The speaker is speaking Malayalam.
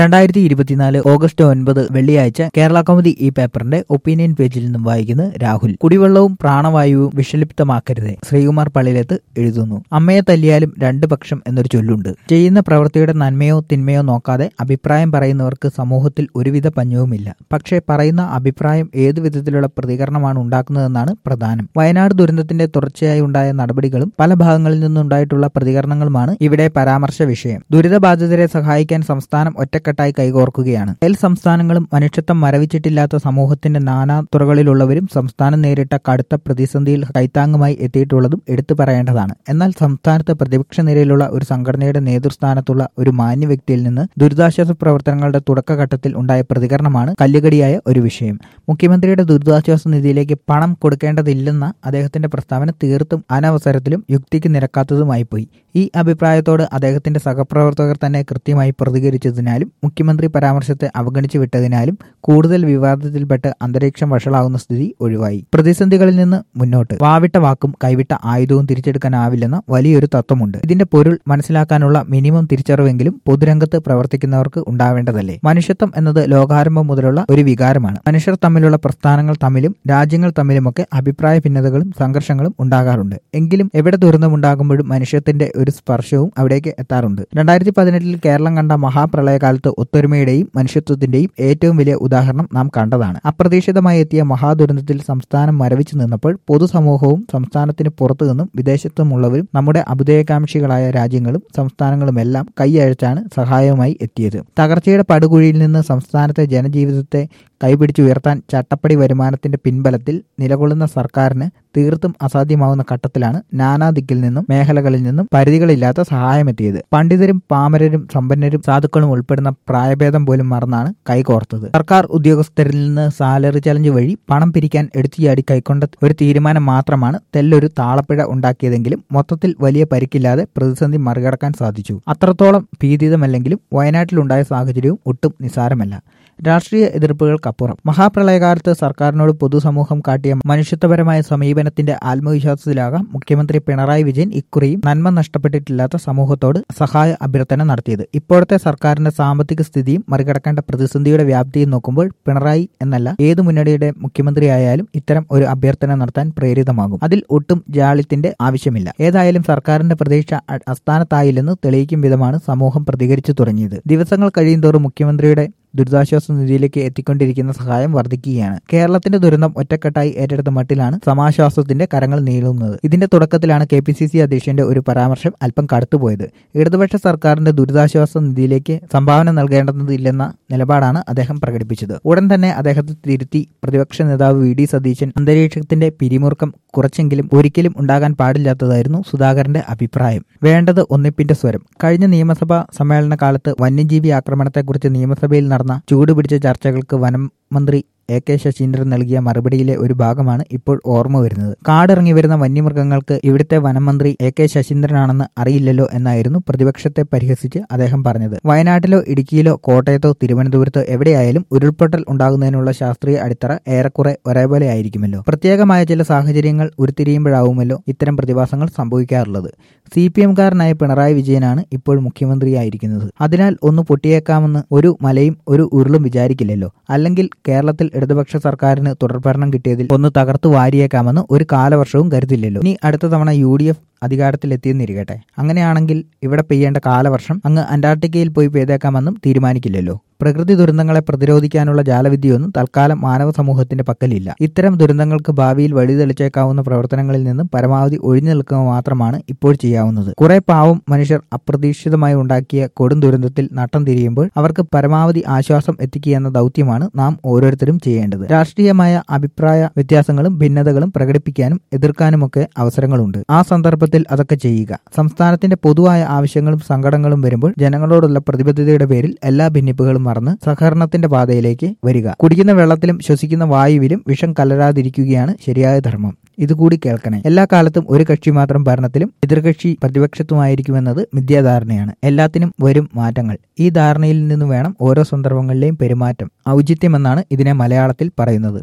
2024 ഓഗസ്റ്റ് 9 വെള്ളിയാഴ്ച കേരള കൗമുദി ഈ പേപ്പറിന്റെ ഒപ്പീനിയൻ പേജിൽ നിന്നും വായിക്കുന്നത് രാഹുൽ. കുടിവെള്ളവും പ്രാണവായുവും വിഷലിപ്തമാക്കരുതേ. ശ്രീകുമാർ പള്ളിയിലത്ത് എഴുതുന്നു. അമ്മയെ തല്ലിയാലും രണ്ടു പക്ഷം എന്നൊരു ചൊല്ലുണ്ട്. ചെയ്യുന്ന പ്രവൃത്തിയുടെ നന്മയോ തിന്മയോ നോക്കാതെ അഭിപ്രായം പറയുന്നവർക്ക് സമൂഹത്തിൽ ഒരുവിധ പഞ്ഞവുമില്ല. പക്ഷേ പറയുന്ന അഭിപ്രായം ഏതു വിധത്തിലുള്ള പ്രതികരണമാണ് ഉണ്ടാക്കുന്നതെന്നാണ് പ്രധാനം. വയനാട് ദുരന്തത്തിന്റെ തുടർച്ചയായി ഉണ്ടായ നടപടികളും പല ഭാഗങ്ങളിൽ നിന്നുണ്ടായിട്ടുള്ള പ്രതികരണങ്ങളുമാണ് ഇവിടെ പരാമർശ വിഷയം. ദുരിതബാധിതരെ സഹായിക്കാൻ സംസ്ഥാനം ഒറ്റക്കെട്ടായി കൈകോർക്കുകയാണ്. സംസ്ഥാനങ്ങളും മനുഷ്യത്വം മരവിച്ചിട്ടില്ലാത്ത സമൂഹത്തിന്റെ നാനാ തുറകളിലുള്ളവരും സംസ്ഥാനം നേരിട്ട കടുത്ത പ്രതിസന്ധിയിൽ കൈത്താങ്ങുമായി എത്തിയിട്ടുള്ളതും എടുത്തു പറയേണ്ടതാണ്. എന്നാൽ സംസ്ഥാനത്ത് പ്രതിപക്ഷ നിരയിലുള്ള ഒരു സംഘടനയുടെ നേതൃസ്ഥാനത്തുള്ള ഒരു മാന്യ വ്യക്തിയിൽ നിന്ന് ദുരിതാശ്വാസ പ്രവർത്തനങ്ങളുടെ തുടക്കഘട്ടത്തിൽ ഉണ്ടായ പ്രതികരണമാണ് കല്ലുകടിയായ ഒരു വിഷയം. മുഖ്യമന്ത്രിയുടെ ദുരിതാശ്വാസ നിധിയിലേക്ക് പണം കൊടുക്കേണ്ടതില്ലെന്ന അദ്ദേഹത്തിന്റെ പ്രസ്താവന തീർത്തും അനവസരത്തിലും യുക്തിക്ക് നിരക്കാത്തതുമായിപ്പോയി. ഈ അഭിപ്രായത്തോട് അദ്ദേഹത്തിന്റെ സഹപ്രവർത്തകർ തന്നെ കൃത്യമായി പ്രതികരിച്ചതിനാലും മുഖ്യമന്ത്രി പരാമർശത്തെ അവഗണിച്ചു വിട്ടതിനാലും കൂടുതൽ വിവാദത്തിൽപ്പെട്ട് അന്തരീക്ഷം വഷളാകുന്ന സ്ഥിതി ഒഴിവായി. പ്രതിസന്ധികളിൽ നിന്ന് മുന്നോട്ട് വാവിട്ട വാക്കും കൈവിട്ട ആയുധവും തിരിച്ചെടുക്കാനാവില്ലെന്ന വലിയൊരു തത്വമുണ്ട്. ഇതിന്റെ പൊരുൾ മനസ്സിലാക്കാനുള്ള മിനിമം തിരിച്ചറിവെങ്കിലും പൊതുരംഗത്ത് പ്രവർത്തിക്കുന്നവർക്ക് ഉണ്ടാവേണ്ടതല്ലേ. മനുഷ്യത്വം എന്നത് ലോകാരംഭം മുതലുള്ള ഒരു വികാരമാണ്. മനുഷ്യർ തമ്മിലുള്ള പ്രസ്ഥാനങ്ങൾ തമ്മിലും രാജ്യങ്ങൾ തമ്മിലുമൊക്കെ അഭിപ്രായ ഭിന്നതകളും സംഘർഷങ്ങളും ഉണ്ടാകാറുണ്ട്. എങ്കിലും എവിടെ ദുരന്തമുണ്ടാകുമ്പോഴും മനുഷ്യത്തിന്റെ ഒരു സ്പർശവും അവിടേക്ക് എത്താറുണ്ട്. 2018 കേരളം കണ്ട മഹാപ്രളയകാലത്ത് ഒത്തൊരുമയുടെയും മനുഷ്യത്വത്തിന്റെയും ഏറ്റവും വലിയ ഉദാഹരണം നാം കണ്ടതാണ്. അപ്രതീക്ഷിതമായി എത്തിയ മഹാദുരന്തത്തിൽ സംസ്ഥാനം മരവിച്ചു നിന്നപ്പോൾ പൊതുസമൂഹവും സംസ്ഥാനത്തിന് പുറത്തു നിന്നും വിദേശത്തുമുള്ളവരും നമ്മുടെ അഭ്യുദയകാംക്ഷികളായ രാജ്യങ്ങളും സംസ്ഥാനങ്ങളുമെല്ലാം കൈയഴച്ചാണ് സഹായവുമായി എത്തിയത്. തകർച്ചയുടെ പടുകുഴിയിൽ നിന്ന് സംസ്ഥാനത്തെ ജനജീവിതത്തെ കൈപിടിച്ചുയർത്താൻ ചട്ടപ്പടി വരുമാനത്തിന്റെ പിൻബലത്തിൽ നിലകൊള്ളുന്ന സർക്കാരിന് തീർത്തും അസാധ്യമാവുന്ന ഘട്ടത്തിലാണ് നാനാ ദിക്കിൽ നിന്നും മേഖലകളിൽ നിന്നും പരിധികളില്ലാത്ത സഹായമെത്തിയത്. പണ്ഡിതരും പാമരരും സമ്പന്നരും സാധുക്കളും ഉൾപ്പെടുന്ന പ്രായഭേദം പോലും മറന്നാണ് കൈകോർത്തത്. സർക്കാർ ഉദ്യോഗസ്ഥരിൽ നിന്ന് സാലറി ചലഞ്ച് വഴി പണം പിരിക്കാൻ എടുത്തുചാടി കൈക്കൊണ്ട ഒരു തീരുമാനം മാത്രമാണ് തെല്ലൊരു താളപ്പിഴ ഉണ്ടാക്കിയതെങ്കിലും മൊത്തത്തിൽ വലിയ പരിക്കില്ലാതെ പ്രതിസന്ധി മറികടക്കാൻ സാധിച്ചു. അത്രത്തോളം ഭീതിതമല്ലെങ്കിലും വയനാട്ടിലുണ്ടായ സാഹചര്യവും ഒട്ടും നിസ്സാരമല്ല. രാഷ്ട്രീയ എതിർപ്പുകൾക്കപ്പുറം മഹാപ്രളയകാലത്ത് സർക്കാരിനോട് പൊതുസമൂഹം കാട്ടിയ മനുഷ്യത്വപരമായ സമീപനത്തിന്റെ ആത്മവിശ്വാസത്തിലാകാം മുഖ്യമന്ത്രി പിണറായി വിജയൻ ഇക്കുറിയും നന്മ നഷ്ടപ്പെട്ടിട്ടില്ലാത്ത സമൂഹത്തോട് സഹായ അഭ്യർത്ഥന നടത്തിയത്. ഇപ്പോഴത്തെ സർക്കാരിന്റെ സാമ്പത്തിക സ്ഥിതിയും മറികടക്കേണ്ട പ്രതിസന്ധിയുടെ വ്യാപ്തിയും നോക്കുമ്പോൾ പിണറായി എന്നല്ല ഏതു മുന്നണിയുടെ മുഖ്യമന്ത്രിയായാലും ഇത്തരം ഒരു അഭ്യർത്ഥന നടത്താൻ പ്രേരിതമാകും. അതിൽ ഒട്ടും ജാള്യത്തിന്റെ ആവശ്യമില്ല. ഏതായാലും സർക്കാരിന്റെ പ്രതീക്ഷ അസ്ഥാനത്തായില്ലെന്ന് തെളിയിക്കും വിധമാണ് സമൂഹം പ്രതികരിച്ചു തുടങ്ങിയത്. ദിവസങ്ങൾ കഴിയുന്തോറും മുഖ്യമന്ത്രിയുടെ ദുരിതാശ്വാസ നിധിയിലേക്ക് എത്തിക്കൊണ്ടിരിക്കുന്ന സഹായം വർദ്ധിക്കുകയാണ്. കേരളത്തിന്റെ ദുരന്തം ഒറ്റക്കെട്ടായി ഏറ്റെടുത്ത മട്ടിലാണ് സമാശ്വാസത്തിന്റെ കരങ്ങൾ നീളുന്നത്. ഇതിന്റെ തുടക്കത്തിലാണ് KPCC അധ്യക്ഷന്റെ ഒരു പരാമർശം അല്പം കടുത്തുപോയത്. ഇടതുപക്ഷ സർക്കാരിന്റെ ദുരിതാശ്വാസ നിധിയിലേക്ക് സംഭാവന നൽകേണ്ടതില്ലെന്ന നിലപാടാണ് അദ്ദേഹം പ്രകടിപ്പിച്ചത്. ഉടൻ തന്നെ അദ്ദേഹത്തെ തിരുത്തി പ്രതിപക്ഷ നേതാവ് VD സതീശൻ അന്തരീക്ഷത്തിന്റെ പിരിമുറുക്കം കുറച്ചെങ്കിലും ഒരിക്കലും ഉണ്ടാകാൻ പാടില്ലാത്തതായിരുന്നു സുധാകരന്റെ അഭിപ്രായം. വേണ്ടത് ഒന്നിപ്പിന്റെ സ്വരം. കഴിഞ്ഞ നിയമസഭാ സമ്മേളന കാലത്ത് വന്യജീവി ആക്രമണത്തെക്കുറിച്ച് നിയമസഭയിൽ നടന്ന ചൂടുപിടിച്ച ചർച്ചകൾക്ക് വനം മന്ത്രി AK ശശീന്ദ്രൻ നൽകിയ മറുപടിയിലെ ഒരു ഭാഗമാണ് ഇപ്പോൾ ഓർമ്മ വരുന്നത്. കാടിറങ്ങി വരുന്ന വന്യമൃഗങ്ങൾക്ക് ഇവിടുത്തെ വനം മന്ത്രി AK ശശീന്ദ്രനാണെന്ന് അറിയില്ലല്ലോ എന്നായിരുന്നു പ്രതിപക്ഷത്തെ പരിഹസിച്ച് അദ്ദേഹം പറഞ്ഞത്. വയനാട്ടിലോ ഇടുക്കിയിലോ കോട്ടയത്തോ തിരുവനന്തപുരത്തോ എവിടെയായാലും ഉരുൾപൊട്ടൽ ഉണ്ടാകുന്നതിനുള്ള ശാസ്ത്രീയ അടിത്തറ ഏറെക്കുറെ ഒരേപോലെ ആയിരിക്കുമല്ലോ. പ്രത്യേകമായ ചില സാഹചര്യങ്ങൾ ഉരുത്തിരിയുമ്പോഴാവുമല്ലോ ഇത്തരം പ്രതിഭാസങ്ങൾ സംഭവിക്കാറുള്ളത്. CPM-കാരനായ പിണറായി വിജയനാണ് ഇപ്പോൾ മുഖ്യമന്ത്രിയായിരിക്കുന്നത്. അതിനാൽ ഒന്ന് പൊട്ടിയേക്കാമെന്ന് ഒരു മലയും ഒരു ഉരുളും വിചാരിക്കില്ലല്ലോ. അല്ലെങ്കിൽ കേരളത്തിൽ ഇടതുപക്ഷ സർക്കാരിന് തുടർഭരണം കിട്ടിയതിൽ ഒന്ന് തകർത്തു വാരിയേക്കാമെന്ന് ഒരു കാലവർഷവും കരുതില്ലല്ലോ. ഇനി അടുത്ത തവണ UDF അധികാരത്തിലെത്തിയെന്നിരിക്കട്ടെ. അങ്ങനെയാണെങ്കിൽ ഇവിടെ പെയ്യേണ്ട കാലവർഷം അങ്ങ് അന്റാർട്ടിക്കയിൽ പോയി പെയ്തേക്കാമെന്നും തീരുമാനിക്കില്ലല്ലോ. പ്രകൃതി ദുരന്തങ്ങളെ പ്രതിരോധിക്കാനുള്ള ജാലവിദ്യയൊന്നും തൽക്കാലം മാനവ സമൂഹത്തിന്റെ പക്കലില്ല. ഇത്തരം ദുരന്തങ്ങൾക്ക് ഭാവിയിൽ വഴിതെളിച്ചേക്കാവുന്ന പ്രവർത്തനങ്ങളിൽ നിന്നും പരമാവധി ഒഴിഞ്ഞു നിൽക്കുക മാത്രമാണ് ഇപ്പോൾ ചെയ്യാവുന്നത്. കുറെ പാവം മനുഷ്യർ അപ്രതീക്ഷിതമായി ഉണ്ടാക്കിയ കൊടും ദുരന്തത്തിൽ നട്ടം തിരിയുമ്പോൾ അവർക്ക് പരമാവധി ആശ്വാസം എത്തിക്കുക എന്ന ദൗത്യമാണ് നാം ഓരോരുത്തരും ചെയ്യേണ്ടത്. രാഷ്ട്രീയമായ അഭിപ്രായ വ്യത്യാസങ്ങളും ഭിന്നതകളും പ്രകടിപ്പിക്കാനും എതിർക്കാനുമൊക്കെ അവസരങ്ങളുണ്ട്. ആ സന്ദർഭത്തിൽ അതൊക്കെ ചെയ്യുക. സംസ്ഥാനത്തിന്റെ പൊതുവായ ആവശ്യങ്ങളും സങ്കടങ്ങളും വരുമ്പോൾ ജനങ്ങളോടുള്ള പ്രതിബദ്ധതയുടെ പേരിൽ എല്ലാ ഭിന്നിപ്പുകളും മറന്ന് സഹകരണത്തിന്റെ പാതയിലേക്ക് വരിക. കുടിക്കുന്ന വെള്ളത്തിലും ശ്വസിക്കുന്ന വായുവിലും വിഷം കലരാതിരിക്കുകയാണ് ശരിയായ ധർമ്മം. ഇതുകൂടി കേൾക്കണേ. എല്ലാ കാലത്തും ഒരു കക്ഷി മാത്രം ഭരണത്തിലും എതിർകക്ഷി പ്രതിപക്ഷത്തുമായിരിക്കുമെന്നത് മിഥ്യാധാരണയാണ്. എല്ലാത്തിനും വരും മാറ്റങ്ങൾ. ഈ ധാരണയിൽ നിന്ന് വേണം ഓരോ സന്ദർഭങ്ങളിലെയും പെരുമാറ്റം. ഔചിത്യമെന്നാണ് ഇതിനെ മലയാളത്തിൽ പറയുന്നത്.